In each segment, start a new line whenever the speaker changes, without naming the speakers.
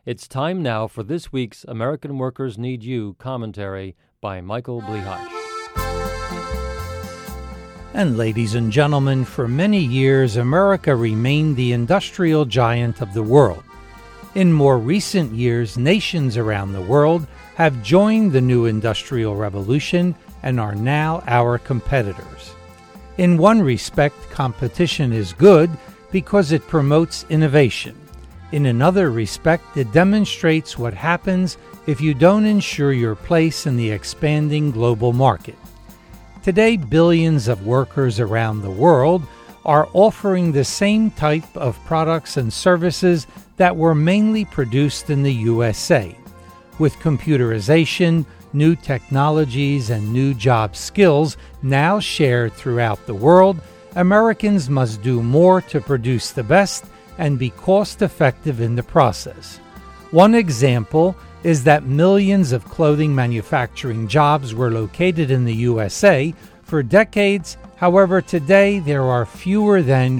It's time now for this week's American Workers Need You commentary by Michael Blihash.
And ladies and gentlemen, for many years, America remained the industrial giant of the world. In more recent years, nations around the world have joined the new industrial revolution and are now our competitors. In one respect, competition is good because it promotes innovation. In another respect, it demonstrates what happens if you don't ensure your place in the expanding global market. Today, billions of workers around the world are offering the same type of products and services that were mainly produced in the USA. With computerization, new technologies, and new job skills now shared throughout the world, Americans must do more to produce the best and be cost-effective in the process. One example is that millions of clothing manufacturing jobs were located in the USA for decades. However, today there are fewer than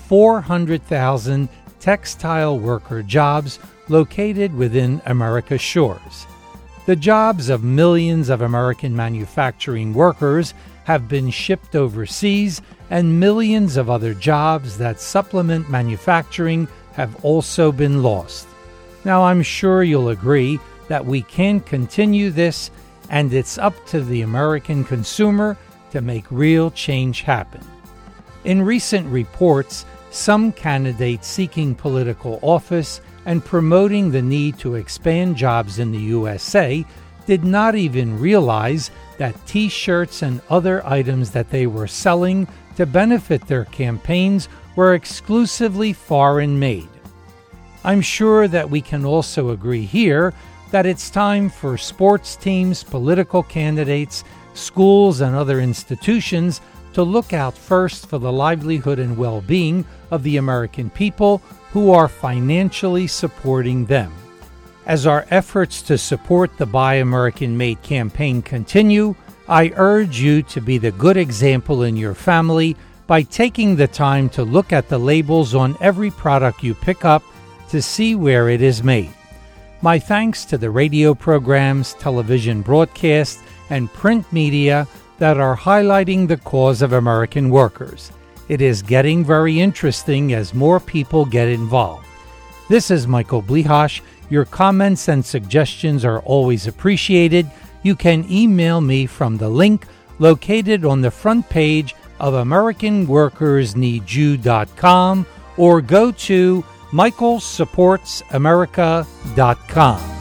400,000 textile worker jobs located within America's shores. The jobs of millions of American manufacturing workers have been shipped overseas, and millions of other jobs that supplement manufacturing have also been lost. Now, I'm sure you'll agree that we can't continue this, and it's up to the American consumer to make real change happen. In recent reports, some candidates seeking political office and promoting the need to expand jobs in the USA did not even realize that T-shirts and other items that they were selling to benefit their campaigns were exclusively foreign-made. I'm sure that we can also agree here that it's time for sports teams, political candidates, schools, and other institutions to look out first for the livelihood and well-being of the American people who are financially supporting them. As our efforts to support the Buy American Made campaign continue, I urge you to be the good example in your family by taking the time to look at the labels on every product you pick up to see where it is made. My thanks to the radio programs, television broadcasts, and print media that are highlighting the cause of American workers. It is getting very interesting as more people get involved. This is Michael Blihash. Your comments and suggestions are always appreciated. You can email me from the link located on the front page of AmericanWorkersNeedYou.com or go to michaelsupportsamerica.com.